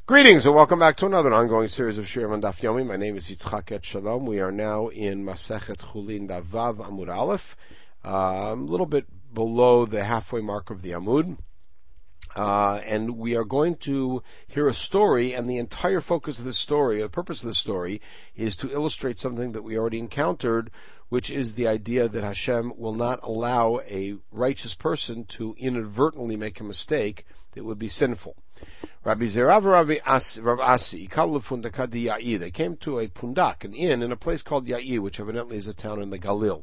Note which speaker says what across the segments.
Speaker 1: Greetings and welcome back to another ongoing series of Shirim on Daf Yomi. My name is Yitzchak Et Shalom. We are now in Masechet Chulin Daf Vav Amud Aleph, a little bit below the halfway mark of the Amud. And we are going to hear a story, and the entire focus of this story, the purpose of the story, is to illustrate something that we already encountered, which is the idea that Hashem will not allow a righteous person to inadvertently make a mistake that would be sinful. Rabbi Zera and Rabbi Asi, they came to a pundak, an inn, in a place called Ya'i, which evidently is a town in the Galil.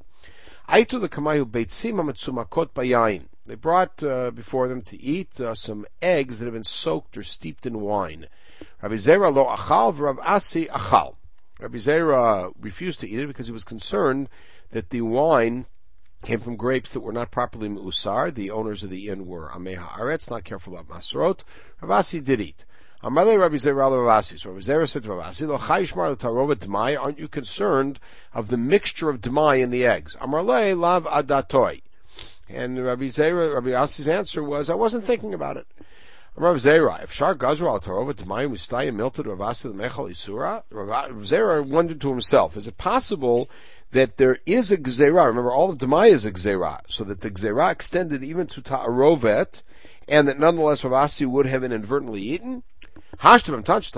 Speaker 1: They brought before them to eat some eggs that have been soaked or steeped in wine. Rabbi Zera lo achal, Rabbi Asi achal. Rabbi Zera refused to eat it because he was concerned that the wine came from grapes that were not properly me'usar. The owners of the inn were Amei Haaretz, not careful about Masrot. Rav Asi did eat. Amalei Rabbi Zera lo Rav Asi. So Rabbi Zera said to Rav Asi, Lo chayishmar l'tarovet d'mai, aren't you concerned of the mixture of d'mai in the eggs? Amalei lav adatoi. And Rabbi Asi's answer was, I wasn't thinking about it. Rav Zera, if Shar Gazra al Tarovet d'mai mistayim milted Rav Asi l'mechal isura, Rav Zera wondered to himself, is it possible that there is a gzera? Remember, all of Demai is a gzera, so that the gzera extended even to Ta'arovet, and that nonetheless Rav Asi would have inadvertently eaten. Again,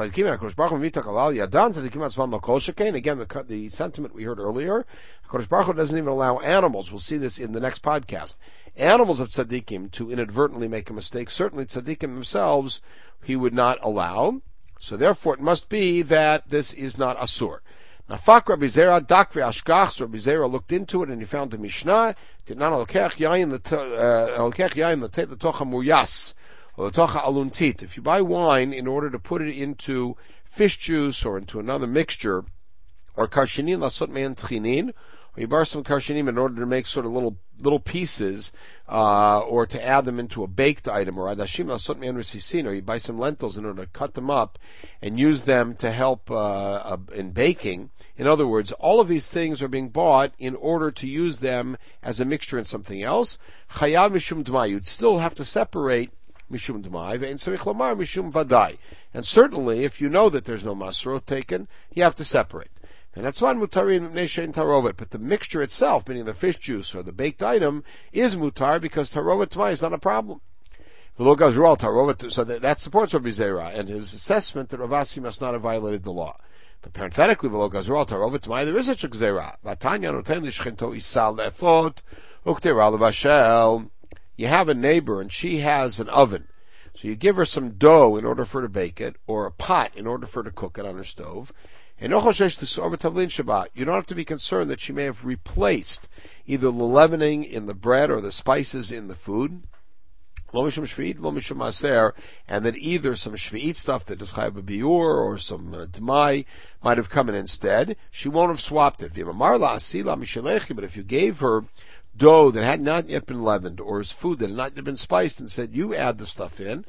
Speaker 1: the sentiment we heard earlier, HaKadosh Baruch Hu doesn't even allow animals, we'll see this in the next podcast, animals of tzaddikim to inadvertently make a mistake. Certainly tzaddikim themselves he would not allow, so therefore it must be that this is not asur. Nafak Rabbi Zera dakve ashkach. So Rabbi Zera looked into it and he found the Mishnah. Did not alkech yayin l'tocha muyas or l'tocha aluntit. If you buy wine in order to put it into fish juice or into another mixture, or karshinin lasot me'en tchinin, or you buy some karshinim in order to make sort of little pieces, or to add them into a baked item, or adashim lasot me'en resisin, or you buy some lentils in order to cut them up and use them to help in baking. In other words, all of these things are being bought in order to use them as a mixture in something else. Chayav mishum d'mai. You'd still have to separate mishum d'mai ve'en tzarich lomar mishum vadai. And certainly, if you know that there's no masrot taken, you have to separate. And that's one mutarin neshein tarovet. But the mixture itself, meaning the fish juice or the baked item, is mutar because tarovet d'mai is not a problem. So that supports Rabbi Zera and his assessment that Rav Asi must not have violated the law. But parenthetically, there is such a gzera. You have a neighbor and she has an oven. So you give her some dough in order for her to bake it, or a pot in order for her to cook it on her stove. You don't have to be concerned that she may have replaced either the leavening in the bread or the spices in the food. And that either some shvi'it stuff that is chayav b'biur or some d'mai might have come in instead. She won't have swapped it. But if you gave her dough that had not yet been leavened, or food that had not yet been spiced, and said, you add the stuff in,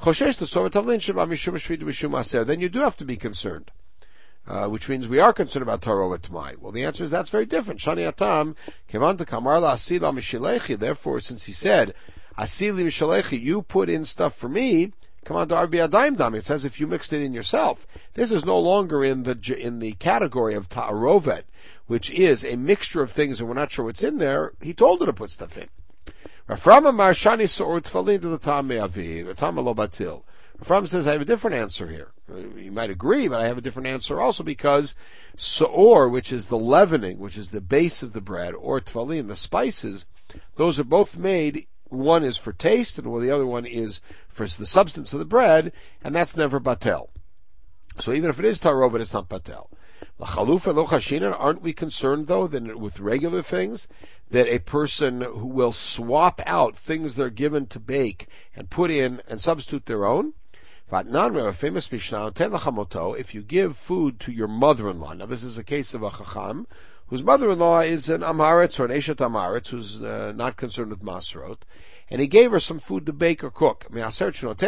Speaker 1: then you do have to be concerned. Which means we are concerned about tarovet d'mai. Well, the answer is that's very different. Shani atam kevanta kamar la asila mishilechi. Therefore, since he said, asili mishilechi, you put in stuff for me, come on to arbi adayim dam. It says if you mixed it in yourself. This is no longer in the category of ta'arovet, which is a mixture of things and we're not sure what's in there. He told her to put stuff in. Raframa marshani so'ur tfalin to the tam me'avi, the tam lo batil. Rafram says, I have a different answer here. You might agree, but I have a different answer also because so'or, which is the leavening, which is the base of the bread, or tfalin, the spices, those are both made. One is for taste, and the other one is for the substance of the bread, and that's never batel. So even if it is tarovet, it's not batel. L'chalufa lo chashinan, aren't we concerned though that with regular things, that a person who will swap out things they're given to bake and put in and substitute their own? A famous Mishnah, if you give food to your mother-in-law, now this is a case of a chacham, whose mother-in-law is an Amaretz or an Eshet Amaretz, who's not concerned with Masrot, and he gave her some food to bake or cook. He has to separate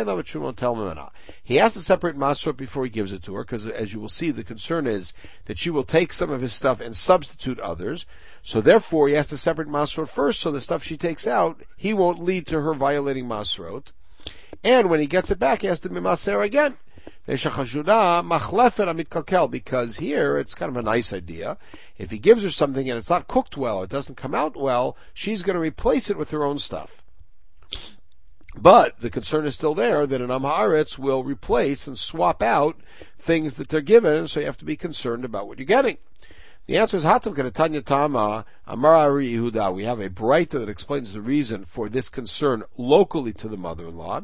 Speaker 1: Masrot before he gives it to her, because as you will see, the concern is that she will take some of his stuff and substitute others. So therefore, he has to separate Masrot first, so the stuff she takes out, he won't lead to her violating Masrot. And when he gets it back, he has to mimaser again. Because here it's kind of a nice idea. If he gives her something and it's not cooked well, it doesn't come out well, she's going to replace it with her own stuff. But the concern is still there that an Am Haaretz will replace and swap out things that they're given, so you have to be concerned about what you're getting. The answer is Hatam Kedatanya Tama Amar Ari Yehuda. We have a Braita that explains the reason for this concern locally to the mother-in-law.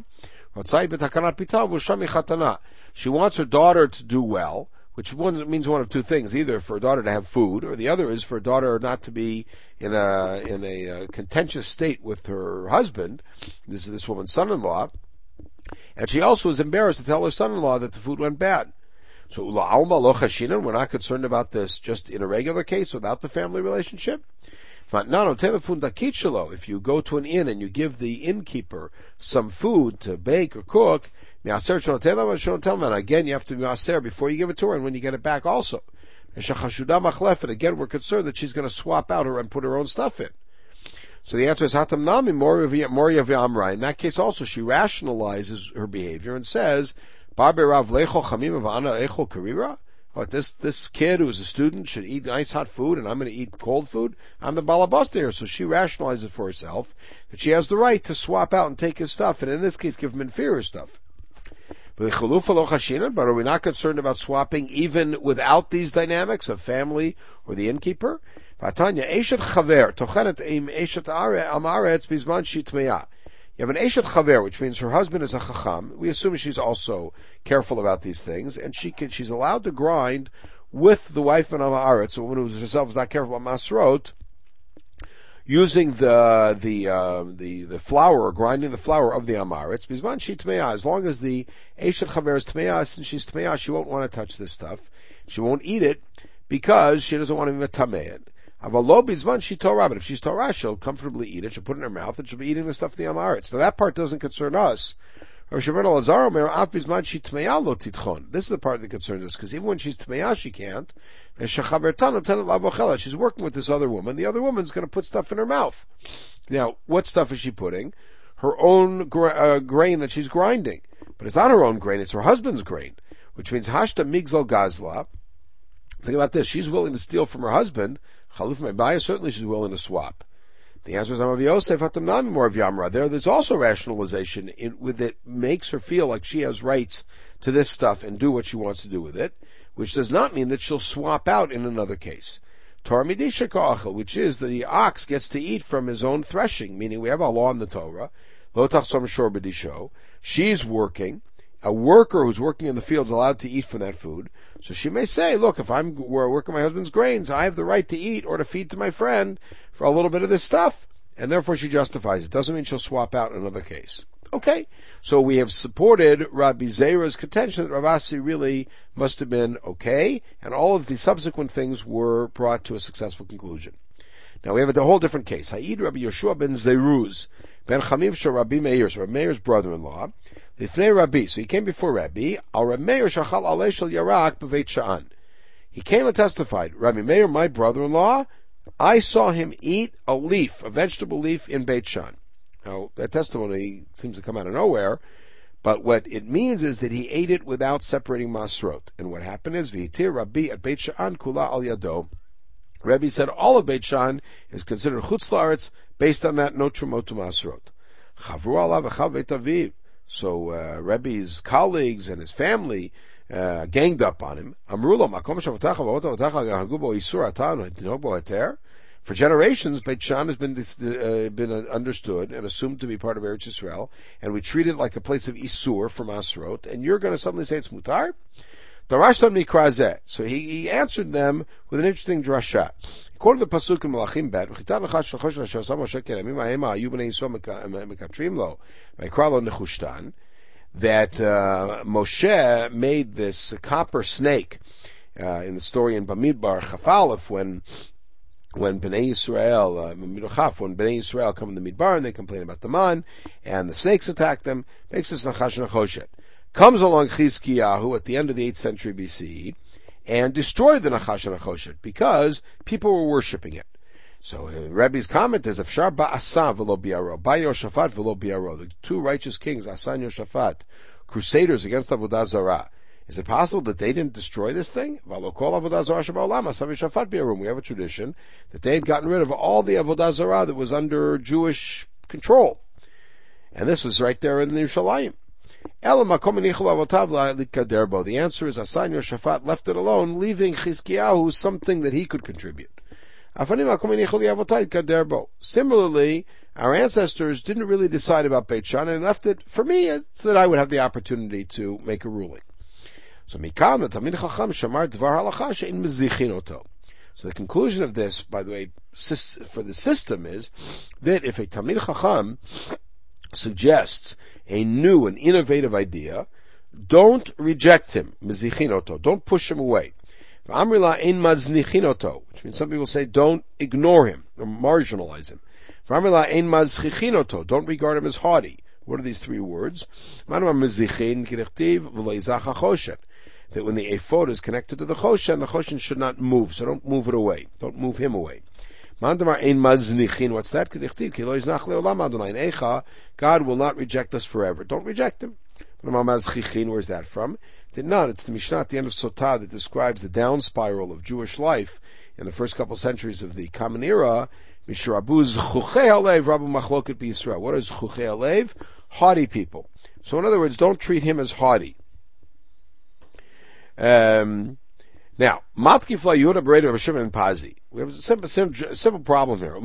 Speaker 1: She wants her daughter to do well, which means one of two things: either for her daughter to have food, or the other is for her daughter not to be in a contentious state with her husband. This is this woman's son-in-law, and she also is embarrassed to tell her son-in-law that the food went bad. So Ula Alma Lo Chashinan, we're not concerned about this just in a regular case without the family relationship. If you go to an inn and you give the innkeeper some food to bake or cook, again, you have to be maser before you give it to her and when you get it back also. Again, we're concerned that she's going to swap out her and put her own stuff in. So the answer is Hatam Nami Moria V'Amra. In that case also, she rationalizes her behavior and says, this kid who's a student should eat nice hot food and I'm going to eat cold food. I'm the balabasta here. So she rationalizes for herself that she has the right to swap out and take his stuff, and in this case give him inferior stuff. But are we not concerned about swapping even without these dynamics of family or the innkeeper? You have an Eshet Chaver, which means her husband is a Chacham. We assume she's also careful about these things, and she's allowed to grind with the wife of Amaretz, a woman who herself is not careful about Masrot, using the flour, or grinding the flour of the Amaretz. Bizman she Tmeah, as long as the Eshet Chaver is Tmeah, since she's Tmeah, she won't want to touch this stuff. She won't eat it because she doesn't want to be Tameh. But if she's Torah, she'll comfortably eat it, she'll put it in her mouth, and she'll be eating the stuff in the Amaretz. Now that part doesn't concern us. This is the part that concerns us, because even when she's Tmeah, she can't. She's working with this other woman. The other woman's going to put stuff in her mouth. Now, what stuff is she putting? Her own grain that she's grinding. But it's not her own grain, it's her husband's grain. Which means Hashta Migzal Gazla. Think about this, she's willing to steal from her husband. Chaluf Mebaya, certainly she's willing to swap. The answer is Amav Yosef Hatam Nami Mor Vyamra. There's also rationalization with it makes her feel like she has rights to this stuff and do what she wants to do with it, which does not mean that she'll swap out in another case. Torah Midisha Ka'achel, which is that the ox gets to eat from his own threshing, meaning we have a law in the Torah. Lo Tachsom Shor B'Disho. She's working. A worker who's working in the field is allowed to eat from that food. So she may say, look, if I'm working my husband's grains, I have the right to eat or to feed to my friend for a little bit of this stuff. And therefore she justifies it. Doesn't mean she'll swap out in another case. Okay. So we have supported Rabbi Zera's contention that Rav Asi really must have been okay, and all of the subsequent things were brought to a successful conclusion. Now we have a whole different case. Ha'id Rabbi Yoshua ben Zeruz, ben Chamiv shel Rabbi Meir, so Rabbi Meir's brother-in-law, Lifnei Rabbi, so he came before Rabbi, Al Rabbi Meir shachal alei shel yarak b'veit Sha'an. He came and testified, Rabbi Meir, my brother-in-law, I saw him eat a leaf, a vegetable leaf in Beit Shan. Now, that testimony seems to come out of nowhere, but what it means is that he ate it without separating masrot. And what happened is, V'hitir Rabbi at Beit Sha'an kula al yado. Rabbi said all of Beit Shan is considered chutz la'aretz, based on that, no trumot to masrot. Chavru alav v'chav Beit Aviv. So Rabbi's colleagues and his family ganged up on him. For generations, Beit Shan has been understood and assumed to be part of Eretz Yisrael, and we treat it like a place of Isur for Masrot, and you're going to suddenly say it's Mutar? So he answered them with an interesting drasha. According to the Pasuk in Malachim Bet, that Moshe made this copper snake in the story in Bamidbar Chafalef when Bnei Yisrael come in the Midbar and they complain about the man and the snakes attack them, makes this Nachash Nechoshet. Comes along Chizkiyahu at the end of the 8th century BCE and destroyed the Nachash Nechoshet because people were worshipping it. So Rabbi's comment is, Afshar ba'asa v'lo bi'aro, ba'Yoshafat v'lo bi'aro, the two righteous kings, Asa and Yoshafat, crusaders against Avodah Zarah. Is it possible that they didn't destroy this thing? We have a tradition that they had gotten rid of all the Avodah Zarah that was under Jewish control. And this was right there in the Yerushalayim. The answer is Hasan Yoshaphat left it alone, leaving Chizkiyahu something that he could contribute. Similarly, our ancestors didn't really decide about Beit Shan and left it for me so that I would have the opportunity to make a ruling. So Mikam, the Talmid Chacham, Shamar Dvar Halacha She'in Mezichin Oto. So the conclusion of this, by the way, for the system is that if a Talmid Chacham suggests a new and innovative idea, don't reject him, Mezichin Oto. Don't push him away. Amrila ein maznichin oto, which means some people say don't ignore him or marginalize him. Amrila ein mazchichin oto, don't regard him as haughty. What are these three words? That when the ephod is connected to the choshen should not move, so don't move it away. Don't move him away. What's that? God will not reject us forever. Don't reject him. Where's that from? It's the Mishnah at the end of Sotah that describes the down spiral of Jewish life in the first couple centuries of the Common Era. What is Chuchei Alev? Haughty people. So in other words, don't treat him as haughty. Now, Matkifla Yehuda Bereda Rav Shimon and Pazi. We have a simple problem here.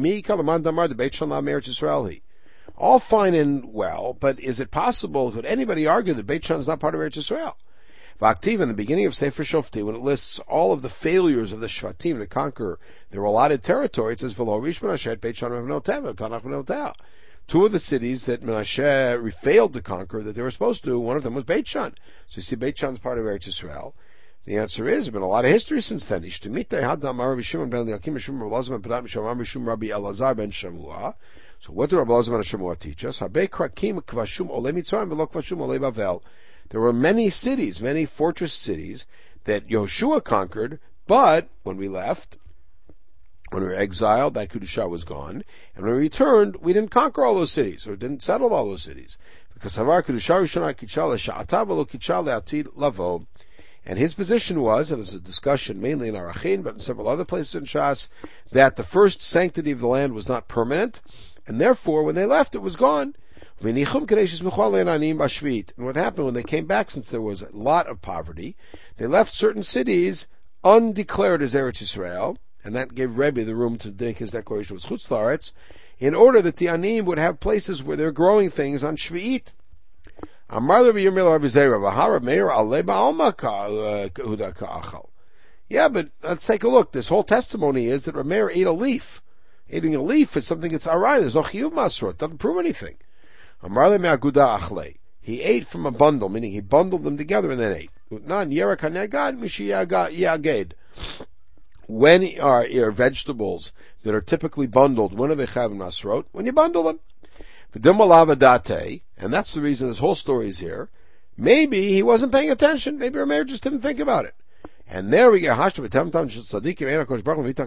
Speaker 1: All fine and well, but is it possible, could anybody argue that Beit Shan is not part of Eretz Yisrael? V'aktiv, in the beginning of Sefer Shofti, when it lists all of the failures of the Shvatim to conquer their allotted territory, it says, V'lo rish Menashe Beit Shan Tanach V'noteh. Two of the cities that Menashe failed to conquer that they were supposed to, one of them was Beit Shan. So you see Beit Shan is part of Eretz Yisrael. The answer is, there's been a lot of history since then. So what did Rabbi Elazar ben Shamua teach us? There were many cities, many fortress cities that Yehoshua conquered, but when we left, when we were exiled, that Kedusha was gone, and when we returned, we didn't conquer all those cities, or didn't settle all those cities. Because Havar Kedusha Rishonah Kichal Sha'atav V'lo Kichal Le'atid Lavo. And his position was, and it's a discussion mainly in Arachin, but in several other places in Shas, that the first sanctity of the land was not permanent, and therefore, when they left, it was gone. And what happened when they came back, since there was a lot of poverty, they left certain cities undeclared as Eretz Yisrael, and that gave Rebbe the room to make his declaration was Chutz La'aretz, in order that the Anim would have places where they're growing things on Shvi'it. Yeah, but let's take a look. This whole testimony is that Rameir ate a leaf. Eating a leaf is something that's aray. There's no chiyuv masrot. Doesn't prove anything. He ate from a bundle, meaning he bundled them together and then ate. When are vegetables that are typically bundled, when are they chayav masrot? When you bundle them. And that's the reason this whole story is here. Maybe he wasn't paying attention. Maybe Rameir just didn't think about it. And there we get again. Kodesh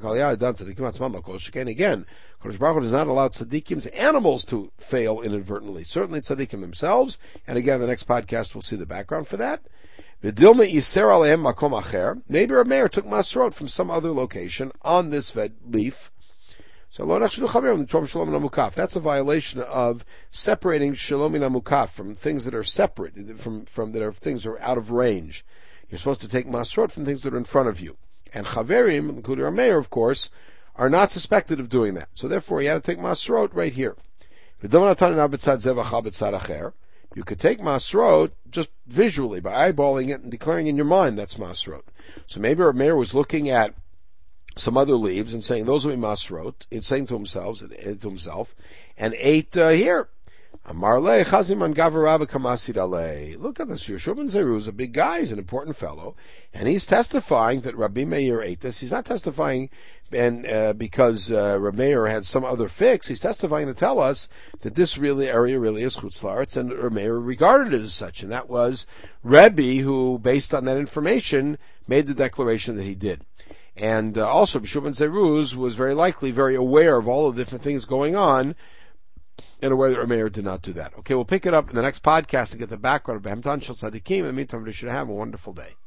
Speaker 1: Baruch Hu does not allow tzadikim's animals to fail inadvertently. Certainly tzadikim themselves. And again, the next podcast we'll see the background for that. Maybe Rameir took masrot from some other location on this leaf. So that's a violation of separating shalom min hamukaf from things that are separate, from that are things that are out of range. You're supposed to take masrot from things that are in front of you. And chaverim, including Rameir, of course, are not suspected of doing that. So therefore, you had to take masrot right here. You could take masrot just visually, by eyeballing it and declaring in your mind that's masrot. So maybe Rameir was looking at some other leaves and saying those will be masrot, and saying to himself, and ate here. Amarle Chaziman Gavaraba Kamasid Ale. Look at this. Yehoshua ben Zeru is a big guy. He's an important fellow, and he's testifying that Rabbi Meir ate this. He's not testifying because Rabbi Meir had some other fix. He's testifying to tell us that this area really is Chutz La'aretz, and Rabbi Meir regarded it as such. And that was Rebbe who, based on that information, made the declaration that he did. And also, Yehoshua ben Zeru was very likely very aware of all the different things going on in a way that Rameir did not do that. Okay, we'll pick it up in the next podcast and get the background of Behemtan Shel Tzadikim. In the meantime, we should have a wonderful day.